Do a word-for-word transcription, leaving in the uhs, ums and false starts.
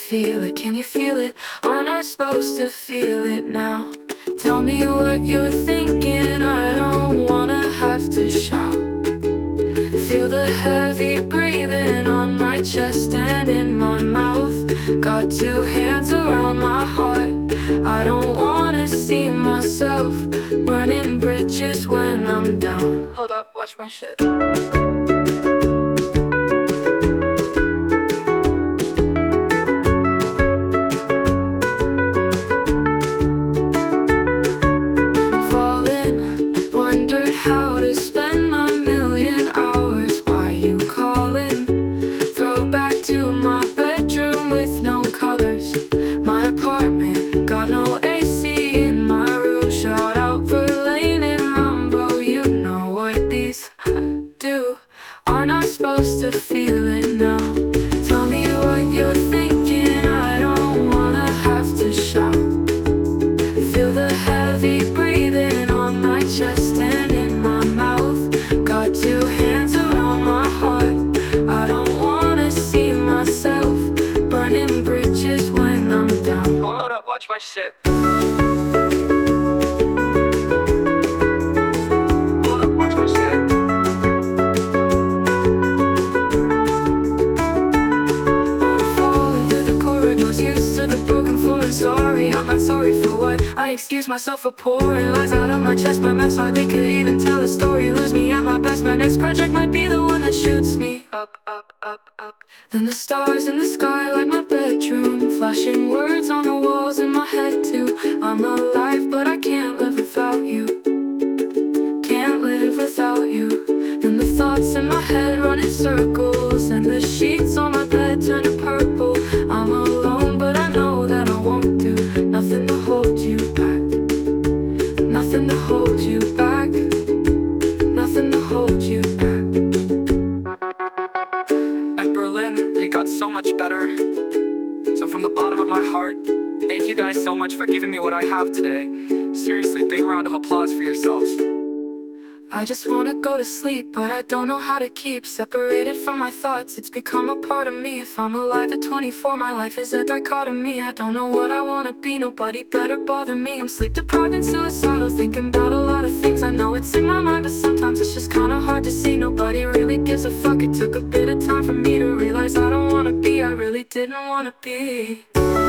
feel it? Can you feel it? Aren't I supposed to feel it now? Tell me what you're thinking, I don't wanna have to shout. Feel the heavy breathing on my chest and in my mouth. Got two hands around my heart. I don't wanna see myself burning bridges when I'm down. Hold up, watch my shit. How to spend my million hours. Why you calling? Throwback to my bedroom with no colors. My apartment got no A C in my room. Shout out Verlaine and Rumbo. You know what these do. Aren't I supposed to feel it now? Tell me what you're thinking, I don't wanna have to shout. Feel the heavy breathing on my chest and in my mouth. Got two hands around my heart. I don't wanna see myself burning bridges when I'm down. Hold up, watch my shit. Hold up, watch my shit. Falling through the corridors, used to the broken floor. Sorry, I'm not sorry for what I excuse myself for pouring lies out of my chest. My mess hardly could even tell a story. Lose me at my best. My next project might be the one that shoots me up, up, up, up. Then the stars in the sky light my bedroom. Flashing words on the walls in my head too. I'm alive but I can't live without you. Can't live without you. And the thoughts in my head run in circles. And the sheets on my bed turn to purple. I'm alone but I know that I won't do nothing to hold you back. Nothing to hold you back. Nothing to hold you back. At Berlin, they got so much better. So from the bottom of my heart, thank you guys so much for giving me what I have today. Seriously, big round of applause for yourselves. I just wanna go to sleep, but I don't know how to keep separated from my thoughts. It's become a part of me. If I'm alive at twenty-four, my life is a dichotomy. I don't know what I wanna be, nobody better bother me. I'm sleep deprived and suicidal, thinking about a lot of things. I know it's in my mind, but sometimes it's just kinda hard to see. Nobody really gives a fuck. It took a bit of time for me to realize I don't wanna be, I really didn't wanna be.